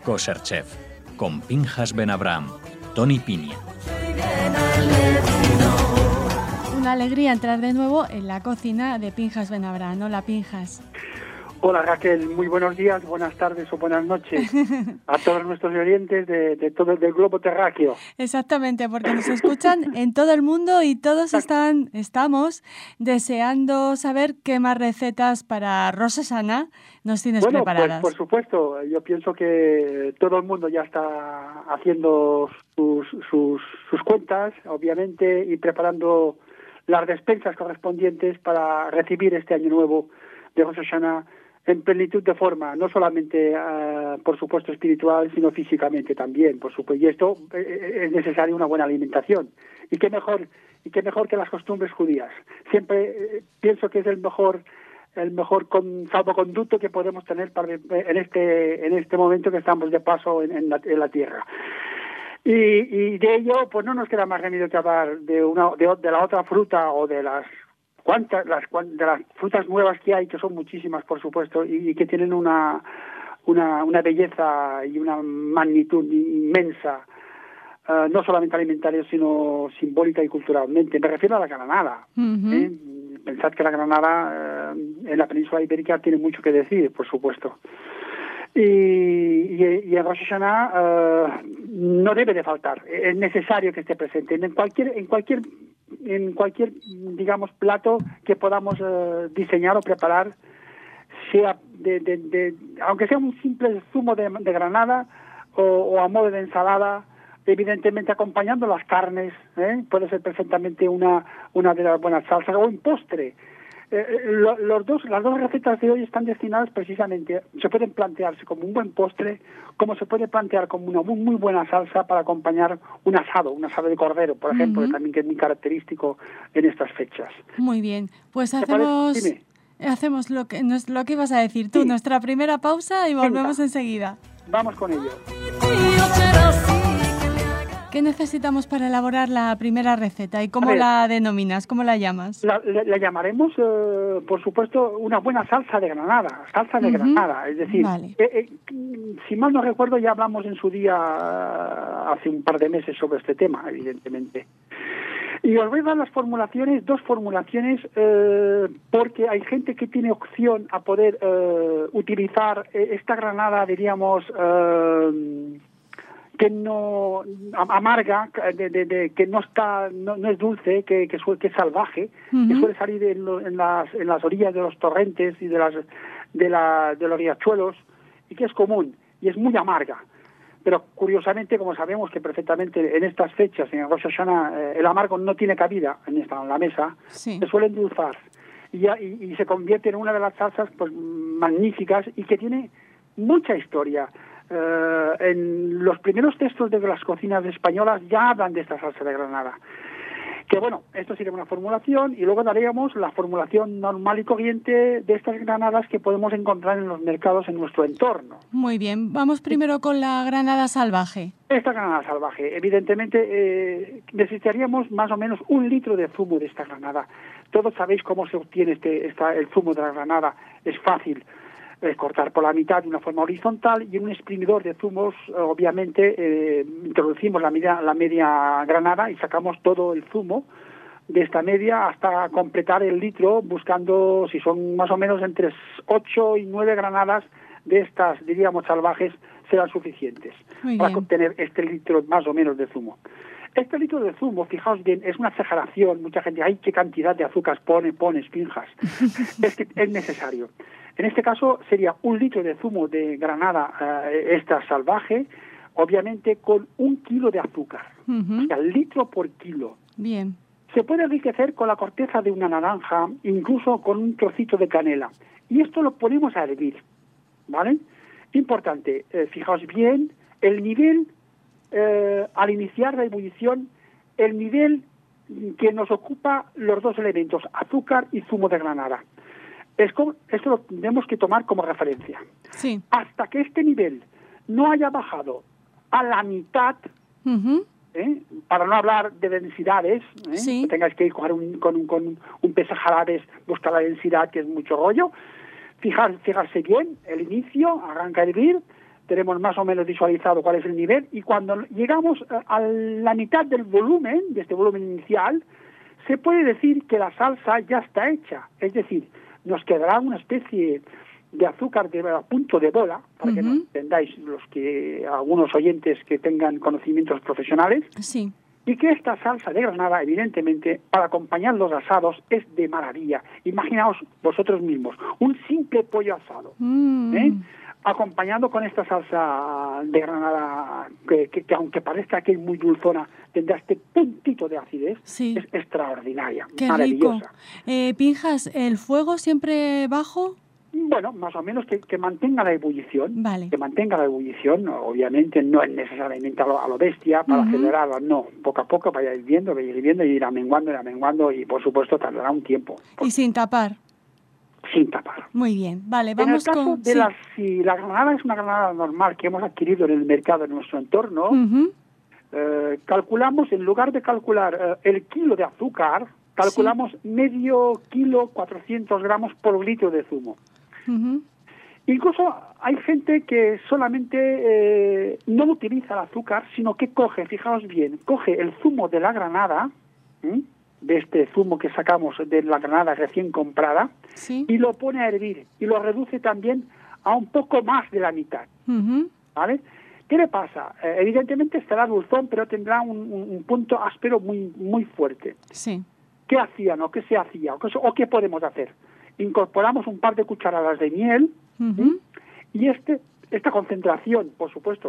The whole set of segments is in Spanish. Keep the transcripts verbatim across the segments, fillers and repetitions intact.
Kosher Chef, con Pinchas Ben Abraham, Tony Piña. Una alegría entrar de nuevo en la cocina de Pinchas Ben Abraham. Hola, Pinchas. Hola, Raquel. Muy buenos días, buenas tardes o buenas noches a todos nuestros oyentes de, de todo el globo terráqueo. Exactamente, porque nos escuchan en todo el mundo y todos están, estamos deseando saber qué más recetas para Rosh Hashanah nos tienes bueno, preparadas. Pues, por supuesto, yo pienso que todo el mundo ya está haciendo sus, sus, sus cuentas, obviamente, y preparando las despensas correspondientes para recibir este año nuevo de Rosh Hashanah en plenitud de forma, no solamente, uh, por supuesto, espiritual, sino físicamente también, por supuesto. Y esto eh, es necesaria una buena alimentación. Y qué mejor, y qué mejor que las costumbres judías. Siempre eh, pienso que es el mejor, el mejor con, salvoconducto que podemos tener para, en este, en este momento que estamos de paso en, en, la, en la tierra. Y, y de ello, pues no nos queda más remedio que hablar de una, de, de la otra fruta o de las cuántas las de las frutas nuevas que hay, que son muchísimas, por supuesto, y, y que tienen una, una una belleza y una magnitud inmensa, uh, no solamente alimentaria, sino simbólica y culturalmente. Me refiero a la granada. Uh-huh. ¿eh? Pensad que la granada uh, en la península ibérica tiene mucho que decir, por supuesto. Y, y, y en Rosh Hashanah uh, no debe de faltar, es necesario que esté presente en cualquier en cualquier en cualquier digamos plato que podamos uh, diseñar o preparar, sea de, de, de aunque sea un simple zumo de, de granada o, o a modo de ensalada, evidentemente acompañando las carnes, ¿eh? Puede ser perfectamente una una de las buenas salsas o un postre. Eh, lo, los dos, las dos recetas de hoy están destinadas precisamente, se pueden plantearse como un buen postre, como se puede plantear como una muy, muy buena salsa para acompañar un asado, un asado de cordero, por ejemplo, uh-huh. también que es muy característico en estas fechas. Muy bien, pues hacemos hacemos lo que lo que ibas a decir tú, sí. Nuestra primera pausa y volvemos Venga. enseguida. Vamos con ello. ¿Qué necesitamos para elaborar la primera receta y cómo ver, la denominas, cómo la llamas? La, la, la llamaremos, eh, por supuesto, una buena salsa de granada, salsa de uh-huh. granada, es decir, vale. eh, eh, si mal no recuerdo ya hablamos en su día uh, hace un par de meses sobre este tema, evidentemente. Y os voy a dar las formulaciones, dos formulaciones, eh, porque hay gente que tiene opción a poder eh, utilizar esta granada, diríamos, eh, que no amarga, de, de, de, que no está, no, no es dulce, que, que, que es salvaje, uh-huh. que suele salir en, lo, en las en las orillas de los torrentes y de las de, la, de los riachuelos, y que es común y es muy amarga. Pero curiosamente, como sabemos que perfectamente en estas fechas, en Rosh Hashanah, eh, el amargo no tiene cabida en esta en la mesa, sí. se suele endulzar y, ya, y, y se convierte en una de las salsas pues magníficas y que tiene mucha historia. Uh, en los primeros textos de las cocinas españolas ya hablan de esta salsa de granada. Que bueno, esto sería una formulación y luego daríamos la formulación normal y corriente de estas granadas que podemos encontrar en los mercados en nuestro entorno. Muy bien, vamos primero con la granada salvaje. Esta granada salvaje, evidentemente eh, necesitaríamos más o menos un litro de zumo de esta granada. Todos sabéis cómo se obtiene este, esta, el zumo de la granada, es fácil. Es cortar por la mitad de una forma horizontal y en un exprimidor de zumos, obviamente, eh, introducimos la media, la media granada y sacamos todo el zumo de esta media hasta completar el litro, buscando, si son más o menos entre ocho y nueve granadas de estas, diríamos, salvajes, serán suficientes Muy para bien. obtener este litro más o menos de zumo. Este litro de zumo, fijaos bien, es una exageración. Mucha gente, ¡ay, qué cantidad de azúcar pone, pones, Pinchas! Es que es necesario. En este caso sería un litro de zumo de granada eh, esta salvaje, obviamente con un kilo de azúcar. Uh-huh. O sea, litro por kilo. Bien. Se puede enriquecer con la corteza de una naranja, incluso con un trocito de canela. Y esto lo ponemos a hervir, ¿vale? Importante, eh, fijaos bien, el nivel, eh, al iniciar la ebullición, el nivel que nos ocupa los dos elementos, azúcar y zumo de granada. Es como, esto lo tenemos que tomar como referencia. Sí. Hasta que este nivel no haya bajado a la mitad, uh-huh. ¿eh? Para no hablar de densidades, ¿eh? Sí. que tengáis que ir con un, con un, con un pesajarabes, buscar la densidad, que es mucho rollo. Fijar, fijarse bien, el inicio, arranca a hervir, tenemos más o menos visualizado cuál es el nivel, y cuando llegamos a la mitad del volumen, de este volumen inicial, se puede decir que la salsa ya está hecha. Es decir, nos quedará una especie de azúcar de a punto de bola, para uh-huh. que nos entendáis los que algunos oyentes que tengan conocimientos profesionales. Sí. Y que esta salsa de granada, evidentemente, para acompañar los asados es de maravilla. Imaginaos vosotros mismos, un simple pollo asado, mm. ¿eh? acompañado con esta salsa de granada, que, que, que aunque parezca que es muy dulzona, tendrá este puntito de acidez, sí. es extraordinaria, Qué maravillosa. Rico. Eh, Pinjas, ¿el fuego siempre bajo? Bueno, más o menos que, que mantenga la ebullición, vale. que mantenga la ebullición, obviamente no es necesariamente a lo, a lo bestia para uh-huh. acelerarla, no, poco a poco vaya viendo, vaya viendo y irá menguando, irá menguando y por supuesto tardará un tiempo. Y sin tapar. Sin tapar. Muy bien, vale, vamos con... En el caso con... de sí. las, si la granada es una granada normal que hemos adquirido en el mercado, en nuestro entorno, uh-huh. eh, calculamos, en lugar de calcular eh, el kilo de azúcar, calculamos sí. medio kilo, cuatrocientos gramos por litro de zumo. Uh-huh. Incluso hay gente que solamente eh, no utiliza el azúcar, sino que coge, fijaos bien, coge el zumo de la granada, ¿eh? de este zumo que sacamos de la granada recién comprada, ¿sí? y lo pone a hervir y lo reduce también a un poco más de la mitad. Uh-huh. ¿Vale? ¿Qué le pasa? Eh, evidentemente estará dulzón, pero tendrá un, un, un punto áspero muy, muy fuerte. Sí. ¿Qué hacían o qué se hacía o qué, o qué podemos hacer? Incorporamos un par de cucharadas de miel uh-huh. y este esta concentración, por supuesto,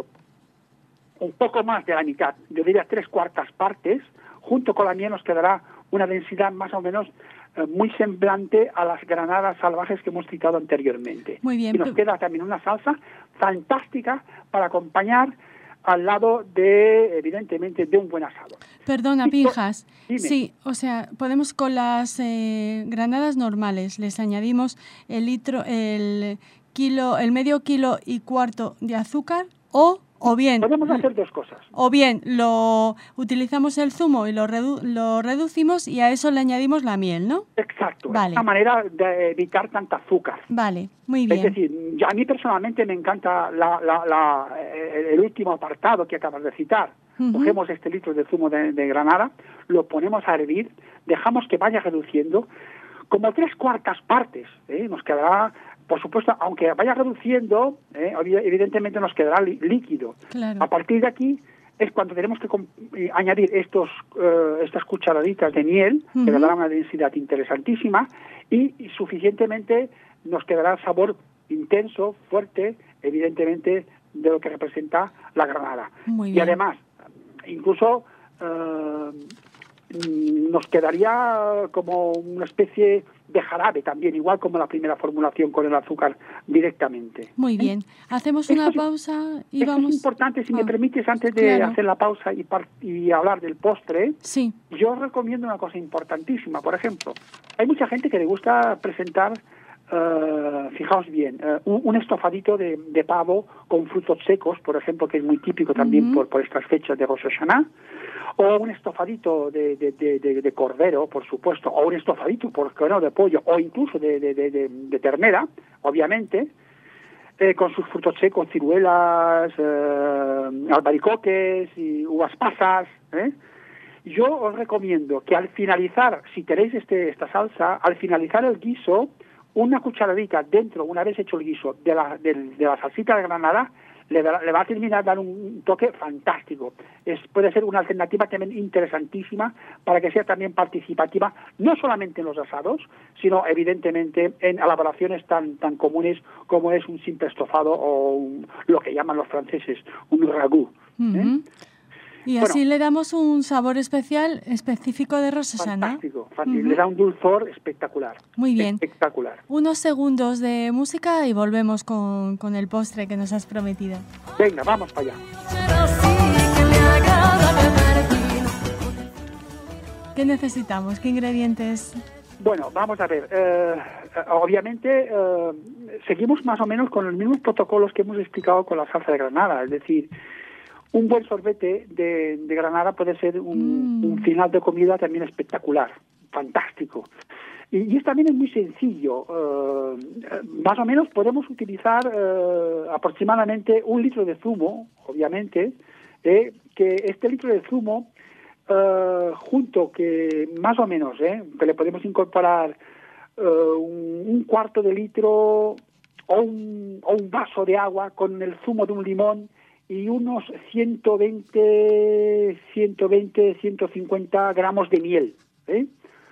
un poco más de la mitad, yo diría tres cuartas partes, junto con la miel nos quedará una densidad más o menos eh, muy semblante a las granadas salvajes que hemos citado anteriormente. Muy bien. Y nos queda también una salsa fantástica para acompañar al lado de, evidentemente, de un buen asado. Perdona, Pinjas. Dime. Sí, o sea, podemos con las eh, granadas normales, les añadimos el litro, el kilo, el medio kilo y cuarto de azúcar, o, o bien... Podemos hacer dos cosas. O bien lo utilizamos el zumo y lo, redu- lo reducimos y a eso le añadimos la miel, ¿no? Exacto. Vale. Es una manera de evitar tanta azúcar. Vale, muy bien. Es decir, a mí personalmente me encanta la, la, la, el último apartado que acabas de citar. Uh-huh. Cogemos este litro de zumo de, de granada, lo ponemos a hervir, dejamos que vaya reduciendo como tres cuartas partes. ¿eh? Nos quedará, por supuesto, aunque vaya reduciendo, ¿eh? evidentemente nos quedará líquido. Claro. A partir de aquí es cuando tenemos que comp- añadir estos uh, estas cucharaditas de miel, uh-huh. que le dará una densidad interesantísima, y, y suficientemente nos quedará el sabor intenso, fuerte, evidentemente, de lo que representa la granada. Muy bien. Y además, incluso uh, nos quedaría como una especie de jarabe también, igual como la primera formulación con el azúcar directamente. Muy bien. Hacemos una esto pausa y esto vamos... es importante, si ah, me permites, antes de claro. hacer la pausa y, par- y hablar del postre, sí. yo os recomiendo una cosa importantísima. Por ejemplo, hay mucha gente que le gusta presentar, uh, fijaos bien, uh, un, un estofadito de, de pavo con frutos secos, por ejemplo, que es muy típico también uh-huh. por, por estas fechas de Rosh Hashanah, o un estofadito de, de, de, de, de cordero, por supuesto, o un estofadito, por qué no, de pollo, o incluso de, de, de, de, de ternera, obviamente, eh, con sus frutos secos, ciruelas, eh, albaricoques y uvas pasas. ¿eh? Yo os recomiendo que al finalizar, si tenéis este, esta salsa, al finalizar el guiso, una cucharadita dentro, una vez hecho el guiso, de la, de, de la salsita de granada, Le, le va a terminar dar un toque fantástico. Es, puede ser una alternativa también interesantísima para que sea también participativa, no solamente en los asados, sino evidentemente en elaboraciones tan tan comunes como es un simple estofado o un, lo que llaman los franceses, un ragout. ¿eh? Uh-huh. Y así bueno, le damos un sabor especial, específico de Rosh Hashanah. Fantástico, fantástico. Uh-huh. Le da un dulzor espectacular. Muy bien. Espectacular. Unos segundos de música y volvemos con, con el postre que nos has prometido. Venga, vamos para allá. ¿Qué necesitamos? ¿Qué ingredientes? Bueno, vamos a ver. Eh, obviamente eh, seguimos más o menos con los mismos protocolos que hemos explicado con la salsa de granada, es decir, un buen sorbete de, de granada puede ser un, mm. un final de comida también espectacular, fantástico. Y, y también es muy sencillo. Uh, más o menos podemos utilizar uh, aproximadamente un litro de zumo, obviamente, eh, que este litro de zumo, uh, junto que más o menos, eh, que le podemos incorporar uh, un, un cuarto de litro o un, o un vaso de agua con el zumo de un limón y unos ciento veinte, ciento cincuenta gramos de miel, ¿eh?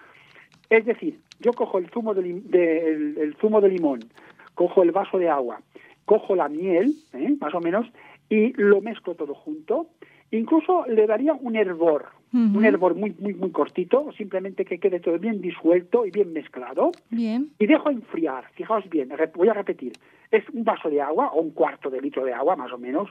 Es decir, yo cojo el zumo de, de, el, el zumo de limón, cojo el vaso de agua, cojo la miel, ¿eh? Más o menos, y lo mezclo todo junto. Incluso le daría un hervor, uh-huh. un hervor muy, muy, muy cortito, simplemente que quede todo bien disuelto y bien mezclado. Bien. Y dejo enfriar. Fijaos bien, voy a repetir. Es un vaso de agua, o un cuarto de litro de agua, más o menos.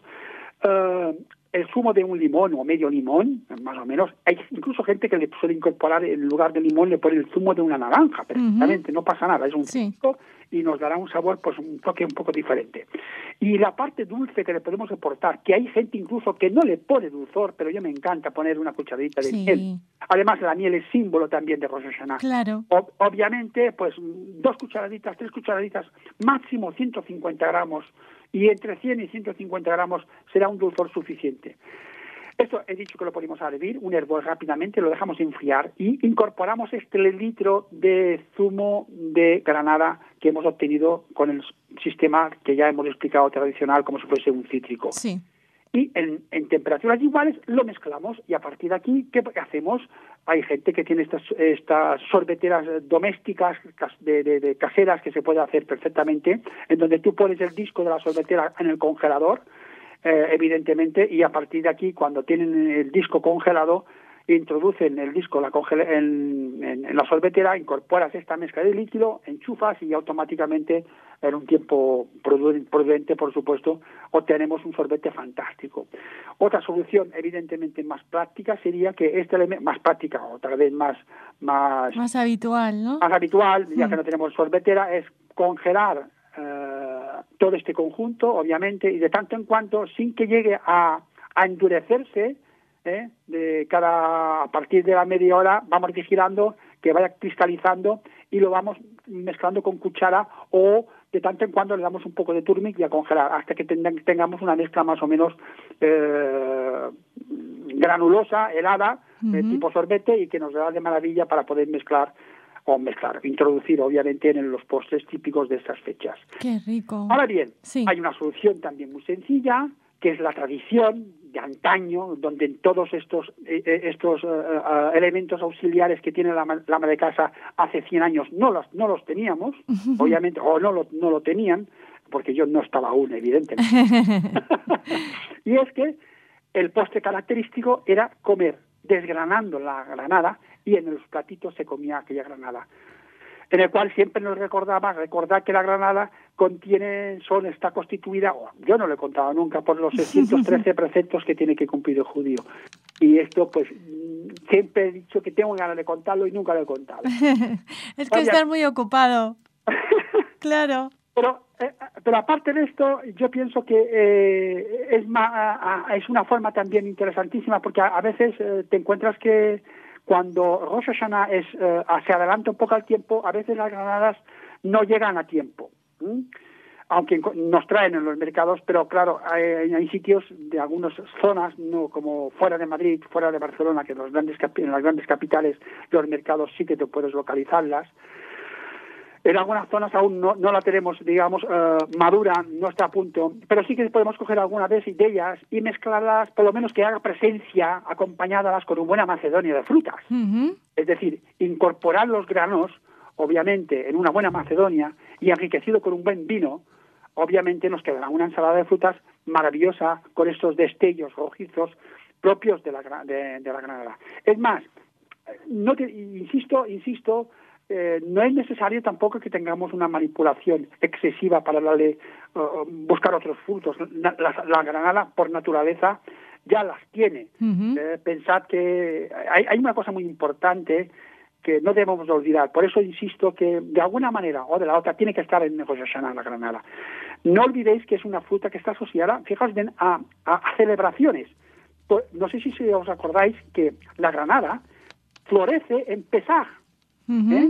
Uh, el zumo de un limón o medio limón, más o menos. Hay incluso gente que le suele incorporar, en lugar de limón, le pone el zumo de una naranja, perfectamente, uh-huh. no pasa nada, es un sí. zumo y nos dará un sabor, pues un toque un poco diferente. Y la parte dulce que le podemos aportar, que hay gente incluso que no le pone dulzor, pero yo me encanta poner una cucharadita de sí. miel. Además, la miel es símbolo también de Rosh Hashanah. Claro. O, obviamente, pues dos cucharaditas, tres cucharaditas, máximo ciento cincuenta gramos, y entre cien y ciento cincuenta gramos será un dulzor suficiente. Esto he dicho que lo ponemos a hervir, un hervor rápidamente, lo dejamos enfriar y incorporamos este litro de zumo de granada que hemos obtenido con el sistema que ya hemos explicado tradicional, como si fuese un cítrico. Sí. Y en, en temperaturas iguales lo mezclamos y a partir de aquí, ¿qué hacemos? Hay gente que tiene estas, estas sorbeteras domésticas, de, de, de caseras, que se puede hacer perfectamente, en donde tú pones el disco de la sorbetera en el congelador, eh, evidentemente, y a partir de aquí, cuando tienen el disco congelado, introducen el disco la congela, en, en, en la sorbetera, incorporas esta mezcla de líquido, enchufas y automáticamente, en un tiempo prudente, por supuesto, obtenemos un sorbete fantástico. Otra solución, evidentemente más práctica, sería que este elemento, más práctica, otra vez más... Más, más habitual, ¿no? Más habitual, ya mm. que no tenemos sorbetera, es congelar eh, todo este conjunto, obviamente, y de tanto en cuanto, sin que llegue a, a endurecerse, ¿eh? de cada a partir de la media hora vamos vigilando que vaya cristalizando y lo vamos mezclando con cuchara o de tanto en cuando le damos un poco de turmeric y a congelar hasta que tengamos una mezcla más o menos eh, granulosa, helada, uh-huh. de tipo sorbete y que nos da de maravilla para poder mezclar o mezclar, introducir obviamente en los postres típicos de estas fechas. ¡Qué rico! Ahora bien, sí. hay una solución también muy sencilla, que es la tradición de antaño, donde en todos estos eh, estos uh, uh, elementos auxiliares que tiene la, la ama de casa hace cien años no los, no los teníamos, obviamente, o no lo, no lo tenían, porque yo no estaba aún, evidentemente. Y es que el postre característico era comer desgranando la granada y en los platitos se comía aquella granada, en el cual siempre nos recordaba, recordar que la granada contiene, son, está constituida, oh, yo no lo he contado nunca, por los seiscientos trece preceptos que tiene que cumplir el judío. Y esto, pues, siempre he dicho que tengo ganas de contarlo y nunca lo he contado. Es que estar muy ocupado. Claro. Pero, eh, pero aparte de esto, yo pienso que eh, es, ma, es una forma también interesantísima, porque a, a veces eh, te encuentras que cuando Rosh Hashanah es, eh, se adelanta un poco al tiempo, a veces las granadas no llegan a tiempo, ¿sí? Aunque nos traen en los mercados, pero claro, hay, hay sitios de algunas zonas, no como fuera de Madrid, fuera de Barcelona, que en, los grandes, en las grandes capitales los mercados sí que te puedes localizarlas. En algunas zonas aún no, no la tenemos, digamos, uh, madura, no está a punto, pero sí que podemos coger algunas de ellas y mezclarlas, por lo menos que haga presencia, acompañadas con una buena macedonia de frutas. Uh-huh. Es decir, incorporar los granos, obviamente, en una buena macedonia y enriquecido con un buen vino, obviamente nos quedará una ensalada de frutas maravillosa con estos destellos rojizos propios de la, de, de la granada. Es más, no te, insisto, insisto, Eh, no es necesario tampoco que tengamos una manipulación excesiva para darle, uh, buscar otros frutos. La, la, la granada, por naturaleza, ya las tiene. Uh-huh. Eh, pensad que hay, hay una cosa muy importante que no debemos olvidar. Por eso insisto que de alguna manera o de la otra tiene que estar en Rosh Hashanah la granada. No olvidéis que es una fruta que está asociada, fijaos bien, a, a, a celebraciones. Pues, no sé si os acordáis que la granada florece en Pesaj. Uh-huh. ¿Eh?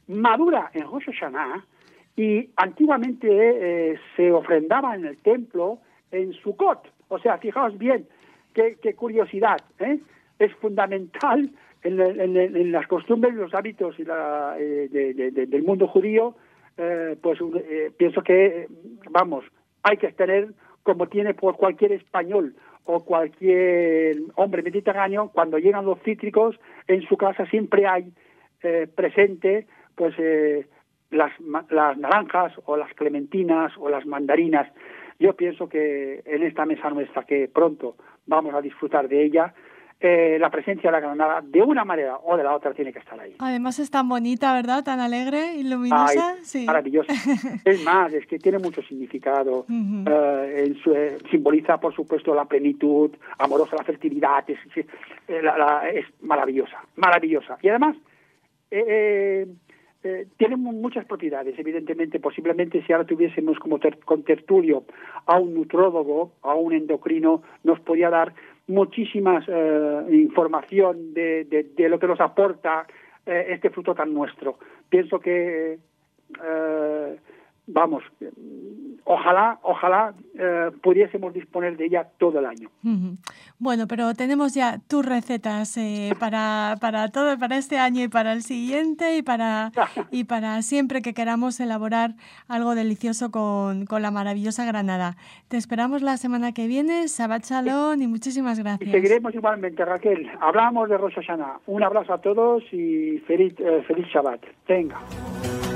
madura en Rosh Hashanah y antiguamente eh, se ofrendaba en el templo en Sukkot. O sea, fijaos bien, qué, qué curiosidad, ¿eh? Es fundamental en, en, en las costumbres, los hábitos y la, eh, de, de, de, del mundo judío, eh, pues eh, pienso que, vamos, hay que tener, como tiene por cualquier español o cualquier hombre mediterráneo, cuando llegan los cítricos, en su casa siempre hay eh, presente pues eh, las, las naranjas o las clementinas o las mandarinas. Yo pienso que en esta mesa nuestra, que pronto vamos a disfrutar de ella, eh, la presencia de la granada, de una manera o de la otra, tiene que estar ahí. Además es tan bonita, ¿verdad? Tan alegre y luminosa. Ay, sí. Maravillosa. Es más, es que tiene mucho significado. Uh-huh. eh, en su, eh, simboliza, por supuesto, la plenitud, amorosa, la fertilidad. Es, es, la, la, es maravillosa, maravillosa. Y además, eh, eh, eh, tiene muchas propiedades, evidentemente. Posiblemente si ahora tuviésemos como ter, con tertulio a un nutrólogo, a un endocrino, nos podría dar muchísimas eh, información de, de, de lo que nos aporta eh, este fruto tan nuestro. Pienso que, eh, vamos, ojalá, ojalá eh, pudiésemos disponer de ella todo el año. Uh-huh. Bueno, pero tenemos ya tus recetas eh, para, para todo, para este año y para el siguiente y para, y para siempre que queramos elaborar algo delicioso con, con la maravillosa granada. Te esperamos la semana que viene. Shabbat Shalom y muchísimas gracias. Y seguiremos igualmente, Raquel. Hablamos de Rosh Hashanah. Un abrazo a todos y feliz, eh, feliz Shabbat. Venga.